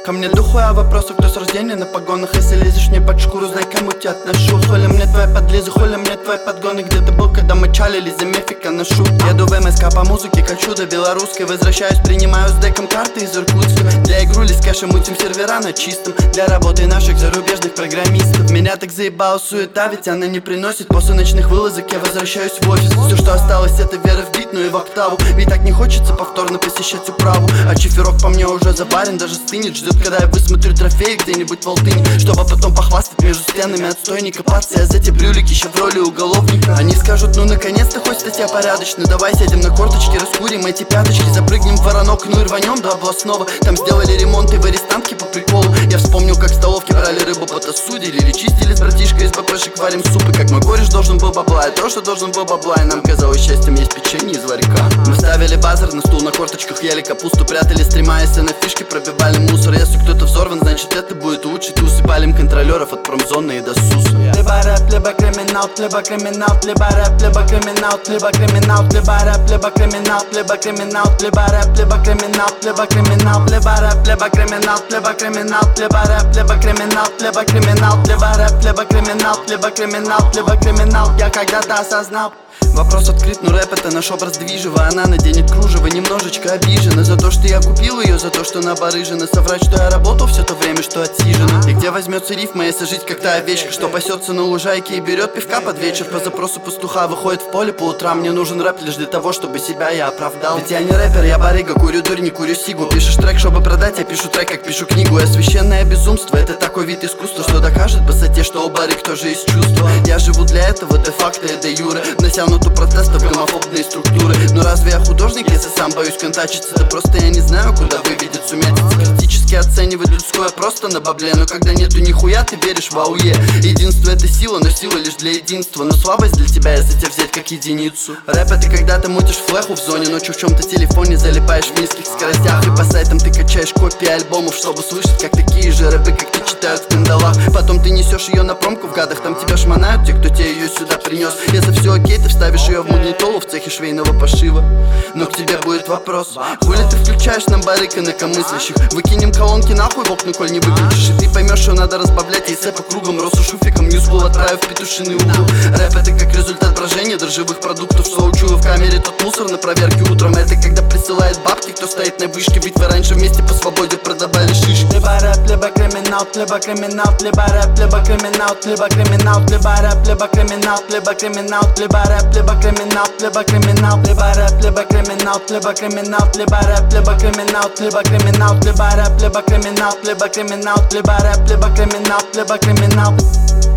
Ко мне дохуя вопросов, кто с рождения на погонах. Если лезешь мне под шкуру, знай, кому тебя отношу. Хули мне твои подлизы, хули мне твои подгоны. Где ты был, когда мы чалили, за мефика ношу. Еду в МСК по музыке, как чудо белорусской. Возвращаюсь, принимаю с деком карты из Иркутска. Для игрули с кэшем мутим сервера на чистом. Для работы наших зарубежных программистов. Меня так заебала суета, ведь она не приносит. После ночных вылазок я возвращаюсь в офис. Все, что осталось, это вера в бит, ну и в октаву. Ведь так не хочется повторно посещать управу. А чиферок по мне уже заварен, даже стынет. Ждет, когда я высмотрю трофеи где-нибудь в Алтыне, чтобы потом похвастать между стенами отстой, не копаться. Я за те брюлики, еще в роли уголовника. Они скажут, ну наконец-то хоть статья порядочная. Давай сядем на корточки, раскурим эти пяточки. Запрыгнем в Воронок, ну и рванем до областного. Там сделали ремонт и в арестантке по приколу. Я вспомнил, как в столовке брали рыбу, потасудили или чистили с братишкой из БПшек, варим супы. Как мой кореш должен был бабла, и то, что должен был бабла. И нам казалось счастьем есть печенье из варика. Мы ставили базар на стул, на корточках ели капусту. Прятали стрима, если на фишки пробивали мусор. Если кто-то взорван, значит это будет лучше. Тусы палим контролеров от промзоны и до СУСа. Либо рэп, либо криминал, либо криминал, либо рэп, либо криминал, либо криминал, либо рэп, либо криминал, либо криминал, либо рэп, либо криминал, либо криминал, либо рэп, либо криминал, либо криминал, либо рэп, либо криминал, либо криминал, либо рэп, либо криминал, либо криминал, либо криминал. Я когда-то осознал. Вопрос открыт, но рэп это наш образ движева. Она наденет кружево, немножечко обижена за то, что я купил ее, за то, что она барыжена. Соврать, что я работал все то время, что отсижена. И где возьмется рифма, если жить как та овечка, что пасется на лужайке и берет пивка под вечер. По запросу пастуха выходит в поле по утрам. Мне нужен рэп лишь для того, чтобы себя я оправдал. Ведь я не рэпер, я барыга, курю дурь, не курю сигу. Пишешь трек, чтобы продать, я пишу трек, как пишу книгу. Я священное безумство, это такой вид искусства, что докажет высоте, что у барыг тоже есть чувства. Я живу для этого, де-факто и де-юре. Натянуту протестов, гомофобные структуры. Но разве я художник, если сам боюсь контачиться? Да просто я не знаю, куда выведет сумятица. Критически оценивать людское просто на бабле. Но когда нету нихуя, ты веришь в ауе. Единство это сила, но сила лишь для единства. Но слабость для тебя, если тебя взять как единицу. Рэп это когда ты мутишь флеху в зоне, ночью в чем-то телефоне залипаешь в низких скоростях. И по сайтам ты качаешь копии альбомов, чтобы слышать, как такие же рэпы, как ты, читают в кандалах. Потом ты несешь ее на промку в гадах, там тебя шмонают те, кто тебе ее сюда принес. Если все окей, ты вставишь ее в магнитолу в цехе швейного пошива. Но к тебе будет вопрос: хули ты включаешь нам барыг инакомыслящих? Выкинем колонки нахуй в окна, коль не выключишь. И ты поймешь, что надо разбавлять яйца по кругам. Росу шуфиком, ньюскул отправив в петушиный угол. Рэп это как результат брожения дрожжевых продуктов. Соучую в камере тот мусор на проверке утром. Это когда присылает бабки, кто стоит на вышке. Ведь вы раньше вместе по свободе продавали шишки. Либо рэп, либо криминал, либо криминал, либо рэп, либо криминал, либо криминал, либо рэп, либо криминал, либо криминал, либо рэп, либо криминал, либо криминал, либо рэп, либо криминал, либо криминал, либо рэп, либо криминал, либо криминал, либо рэп, либо криминал, либо криминал, либо рэп, либо криминал, либо криминал.